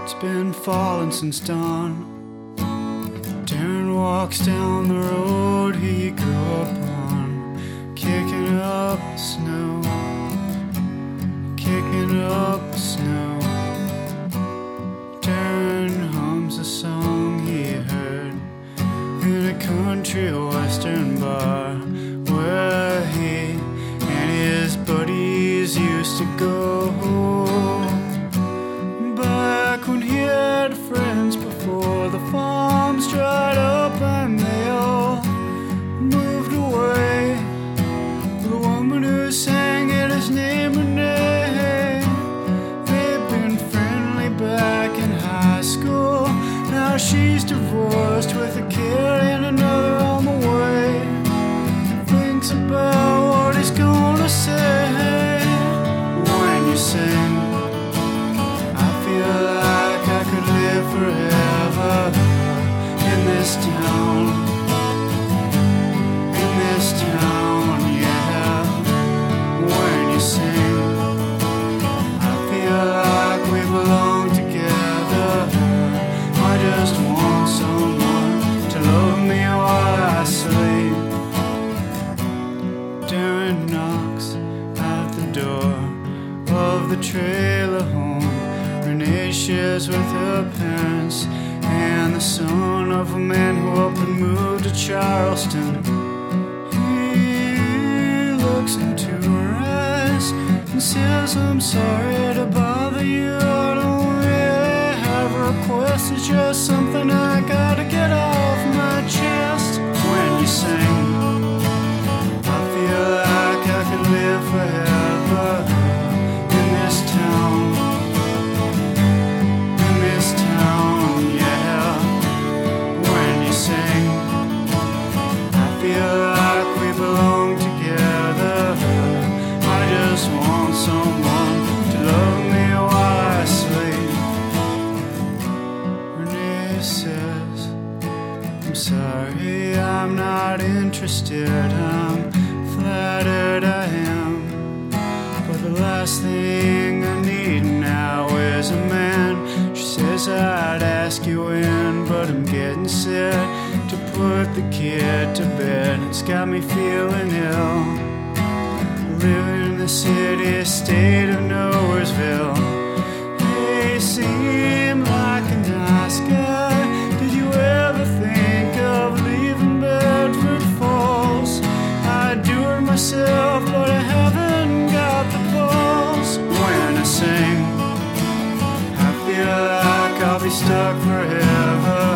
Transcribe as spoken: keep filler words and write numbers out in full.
It's been falling since dawn. Darren walks down the road he grew up on, kicking up the snow, kicking up the snow. Darren hums a song he heard in a country western bar where he and his buddies used to go. Back when he had friends before the farms dried up and they all moved away. The woman who sang it, his name Renee. They've been friendly back in high school. Now she's divorced with a kid and another on the way. Thinks about what he's gonna say when you sing. I feel like I could live forever in this town, in this town, yeah. When you sing, I feel like we belong together. I just want someone to love me while I sleep. Darren knocks at the door of the trailer home Renee shares with her parents and the son of a man who up and moved to Charleston. He looks into her eyes and says, I'm sorry to bother you. I don't really have a request. It's just something I gotta get off my chest. When you sing, I feel like I could live forever in this town. I feel like we belong together. I just want someone to love me while I sleep. Renee says, I'm sorry, I'm not interested. I'm flattered I am, but the last thing I need now is a man. She says I'd ask you in, but I'm getting set to put the kid to bed. It's got me feeling ill, living in the city state of Nowheresville. He seemed like a nice guy. Did you ever think of leaving Bedford Falls? I'd do it myself, but I haven't got the balls. When I sing, I feel like I'll be stuck forever